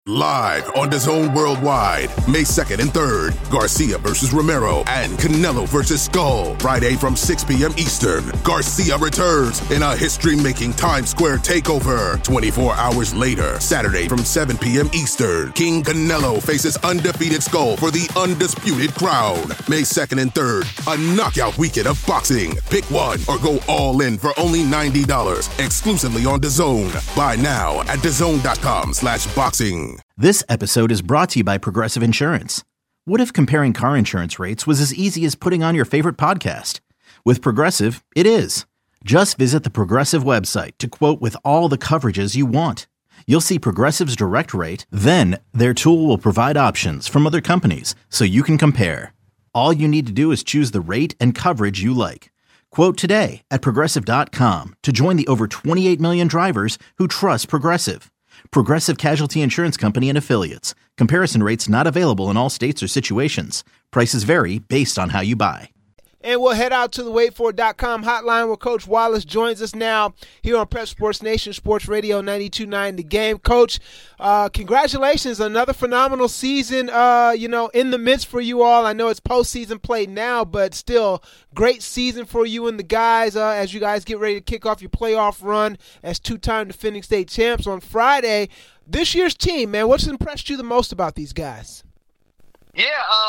Live on DAZN Worldwide, May 2nd and 3rd, Garcia versus Romero and Canelo versus Skull. Friday from 6 p.m. Eastern, Garcia returns in a history-making Times Square takeover. 24 hours later, Saturday from 7 p.m. Eastern, King Canelo faces undefeated Skull for the undisputed crown. May 2nd and 3rd, a knockout weekend of boxing. Pick one or go all in for only $90, exclusively on DAZN. Buy now at DAZN.com/boxing. This episode is brought to you by Progressive Insurance. What if comparing car insurance rates was as easy as putting on your favorite podcast? With Progressive, it is. Just visit the Progressive website to quote with all the coverages you want. You'll see Progressive's direct rate, then their tool will provide options from other companies so you can compare. All you need to do is choose the rate and coverage you like. Quote today at Progressive.com to join the over 28 million drivers who trust Progressive. Progressive Casualty Insurance Company and Affiliates. Comparison rates not available in all states or situations. Prices vary based on how you buy. And we'll head out to the waitfor.com hotline where Coach Wallace joins us now here on Prep Sports Nation, Sports Radio 92.9 The Game. Coach, congratulations. Another phenomenal season, in the midst for you all. I know it's postseason play now, but still great season for you and the guys as you guys get ready to kick off your playoff run as two-time defending state champs on Friday. This year's team, man, what's impressed you the most about these guys? Yeah,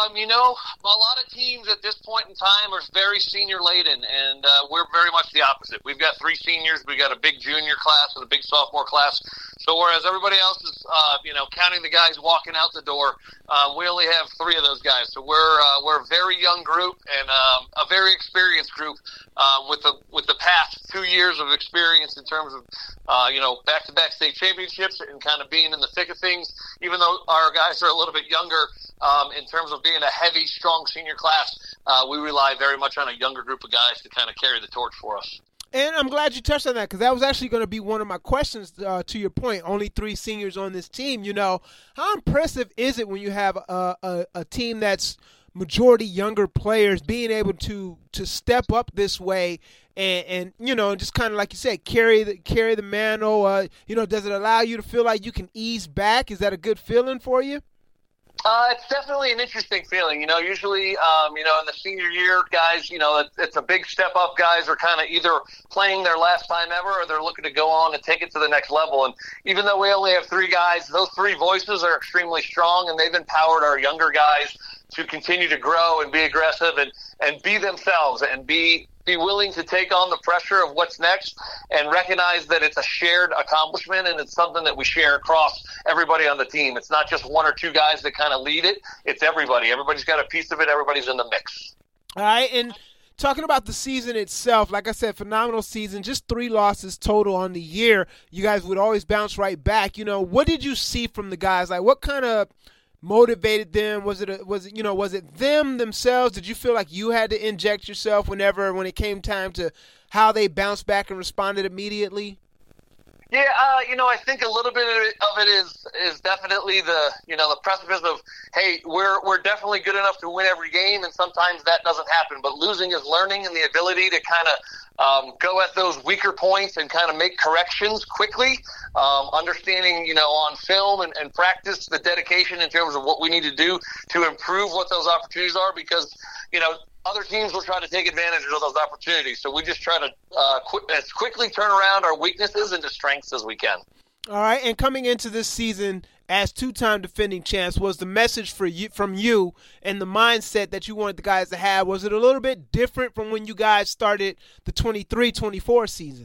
a lot of teams at this point in time are very senior-laden, and we're very much the opposite. We've got 3 seniors, we've got a big junior class and a big sophomore class. So whereas everybody else is, counting the guys walking out the door, we only have 3 of those guys. So we're a very young group and a very experienced group with the past 2 years of experience in terms of back-to-back state championships and kind of being in the thick of things. Even though our guys are a little bit younger, in terms of being a heavy, strong senior class, we rely very much on a younger group of guys to kind of carry the torch for us. And I'm glad you touched on that because that was actually going to be one of my questions to your point. Only 3 seniors on this team. How impressive is it when you have a team that's majority younger players being able to step up this way and just kind of like you said, carry the mantle? Does it allow you to feel like you can ease back? Is that a good feeling for you? It's definitely an interesting feeling. Usually, in the senior year, guys, it's a big step up. Guys are kind of either playing their last time ever or they're looking to go on and take it to the next level. And even though we only have 3 guys, those 3 voices are extremely strong, and they've empowered our younger guys to continue to grow and be aggressive and be themselves and be willing to take on the pressure of what's next and recognize that it's a shared accomplishment and it's something that we share across everybody on the team. It's not just 1 or 2 guys that kind of lead it. It's everybody. Everybody's got a piece of it. Everybody's in the mix. All right, and talking about the season itself, like I said, phenomenal season, just 3 losses total on the year. You guys would always bounce right back. What did you see from the guys? Like, what kind of motivated them? Was it them themselves? Did you feel like you had to inject yourself when it came time to how they bounced back and responded immediately? Yeah, I think a little bit of it is definitely the precipice of, hey, we're definitely good enough to win every game, and sometimes that doesn't happen. But losing is learning, and the ability to kind of go at those weaker points and kind of make corrections quickly, understanding, on film and practice the dedication in terms of what we need to do to improve what those opportunities are, because, other teams will try to take advantage of those opportunities. So we just try to as quickly turn around our weaknesses into strengths as we can. All right, and coming into this season as 2-time defending champs, was the message from you and the mindset that you wanted the guys to have, was it a little bit different from when you guys started the 23-24 season?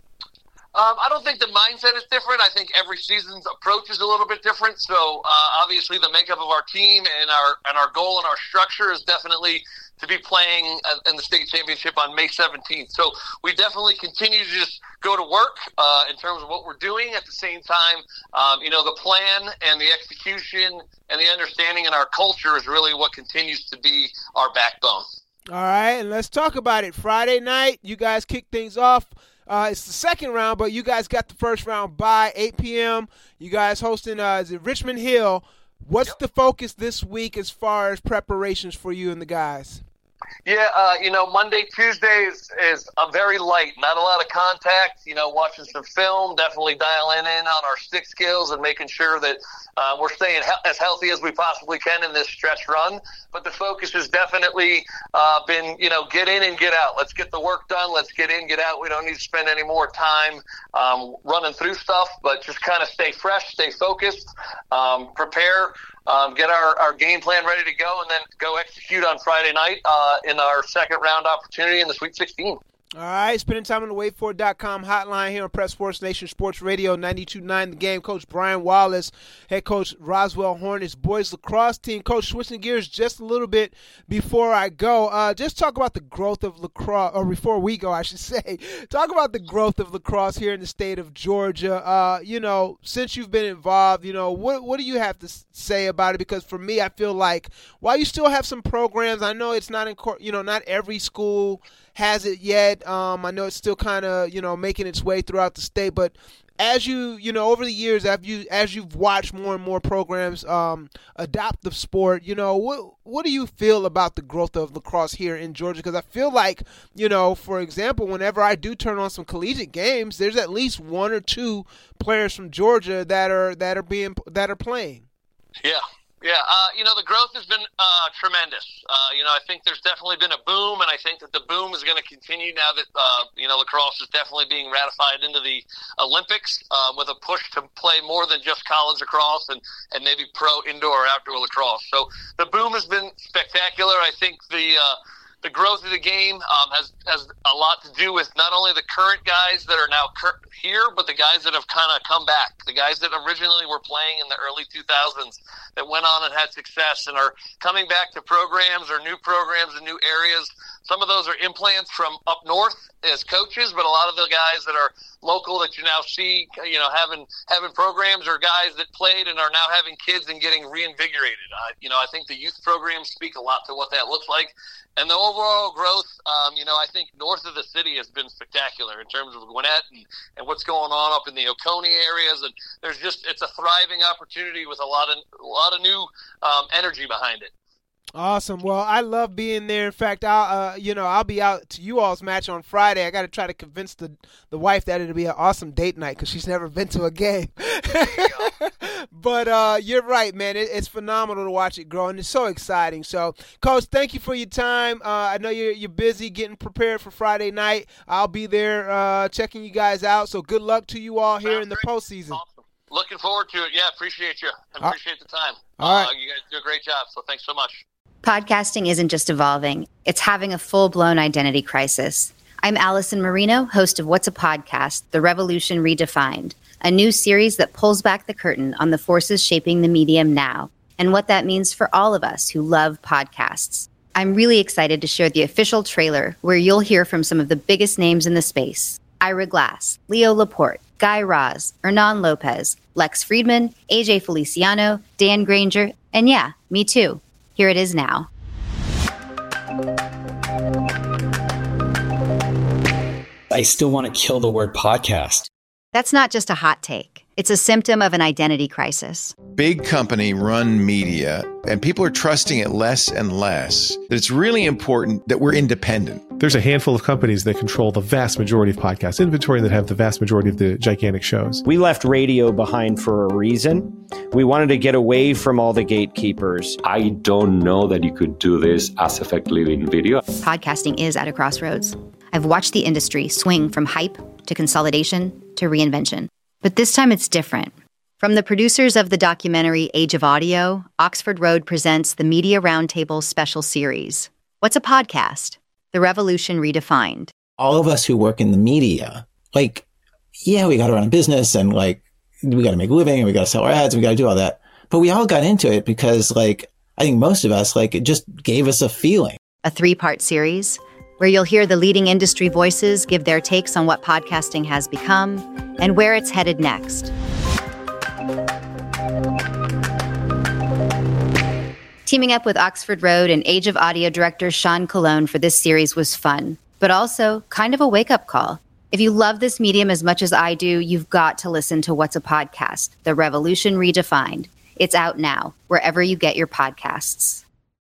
I don't think the mindset is different. I think every season's approach is a little bit different. So obviously the makeup of our team and our goal and our structure is definitely to be playing in the state championship on May 17th. So we definitely continue to just go to work in terms of what we're doing. At the same time, the plan and the execution and the understanding in our culture is really what continues to be our backbone. All right, and let's talk about it. Friday night, you guys kick things off. It's the second round, but you guys got the first round by 8 p.m. You guys hosting is it Richmond Hill. What's the focus this week as far as preparations for you and the guys? Yeah, Monday, Tuesday is a very light, not a lot of contact, watching some film, definitely dialing in on our stick skills and making sure that we're staying as healthy as we possibly can in this stretch run. But the focus has definitely been, get in and get out. Let's get the work done. Let's get in, get out. We don't need to spend any more time running through stuff, but just kind of stay fresh, stay focused, prepare, get our game plan ready to go, and then go execute on Friday night in our second round opportunity in the Sweet 16. All right, spending time on the waitfor.com hotline here on Prep Sports Nation Sports Radio 92.9 The Game. Coach Brian Wallace, head coach Roswell Hornets boys lacrosse team. Coach, switching gears just a little bit before I go, just talk about the growth of lacrosse, or before we go, I should say. Talk about the growth of lacrosse here in the state of Georgia. Since you've been involved, what do you have to say about it? Because for me, I feel like while you still have some programs, I know it's not not every school has it yet. I know it's still kind of, making its way throughout the state, but as you over the years, as you've watched more and more programs adopt the sport, what do you feel about the growth of lacrosse here in Georgia? Because I feel like, for example, whenever I do turn on some collegiate games, there's at least one or two players from Georgia that are playing. Yeah. Yeah, the growth has been tremendous. I think there's definitely been a boom, and I think that the boom is going to continue now that, lacrosse is definitely being ratified into the Olympics with a push to play more than just college lacrosse and maybe pro indoor or outdoor lacrosse. So the boom has been spectacular. I think the growth of the game has a lot to do with not only the current guys that are now here, but the guys that have kind of come back, the guys that originally were playing in the early 2000s that went on and had success and are coming back to programs or new programs in new areas. Some of those are implants from up north as coaches, but a lot of the guys that are local that you now see, having programs are guys that played and are now having kids and getting reinvigorated. I think the youth programs speak a lot to what that looks like. And the overall growth, I think north of the city has been spectacular in terms of Gwinnett and what's going on up in the Oconee areas. And it's a thriving opportunity with a lot of new energy behind it. Awesome. Well, I love being there. In fact, I'll be out to you all's match on Friday. I got to try to convince the wife that it'll be an awesome date night because she's never been to a game. But you're right, man. It's phenomenal to watch it grow, and it's so exciting. So, Coach, thank you for your time. I know you're busy getting prepared for Friday night. I'll be there checking you guys out. So good luck to you all here in the postseason. Awesome. Looking forward to it. Yeah, appreciate you. I appreciate the time. All right. You guys do a great job, so thanks so much. Podcasting isn't just evolving, it's having a full-blown identity crisis. I'm Allison Marino, host of What's a Podcast? The Revolution Redefined, a new series that pulls back the curtain on the forces shaping the medium now and what that means for all of us who love podcasts. I'm really excited to share the official trailer where you'll hear from some of the biggest names in the space. Ira Glass, Leo Laporte, Guy Raz, Hernan Lopez, Lex Friedman, AJ Feliciano, Dan Granger, and yeah, me too. Here it is now. I still want to kill the word podcast. That's not just a hot take. It's a symptom of an identity crisis. Big company run media, and people are trusting it less and less. That it's really important that we're independent. There's a handful of companies that control the vast majority of podcast inventory and that have the vast majority of the gigantic shows. We left radio behind for a reason. We wanted to get away from all the gatekeepers. I don't know that you could do this as effectively in video. Podcasting is at a crossroads. I've watched the industry swing from hype to consolidation to reinvention. But this time it's different. From the producers of the documentary Age of Audio, Oxford Road presents the Media Roundtable special series. What's a podcast? The Revolution Redefined. All of us who work in the media, we got to run a business and we got to make a living and we got to sell our ads and we got to do all that. But we all got into it because I think most of us, it just gave us a feeling. A 3-part series where you'll hear the leading industry voices give their takes on what podcasting has become and where it's headed next. Teaming up with Oxford Road and Age of Audio director Sean Colon for this series was fun, but also kind of a wake-up call. If you love this medium as much as I do, you've got to listen to What's a Podcast? The Revolution Redefined. It's out now, wherever you get your podcasts.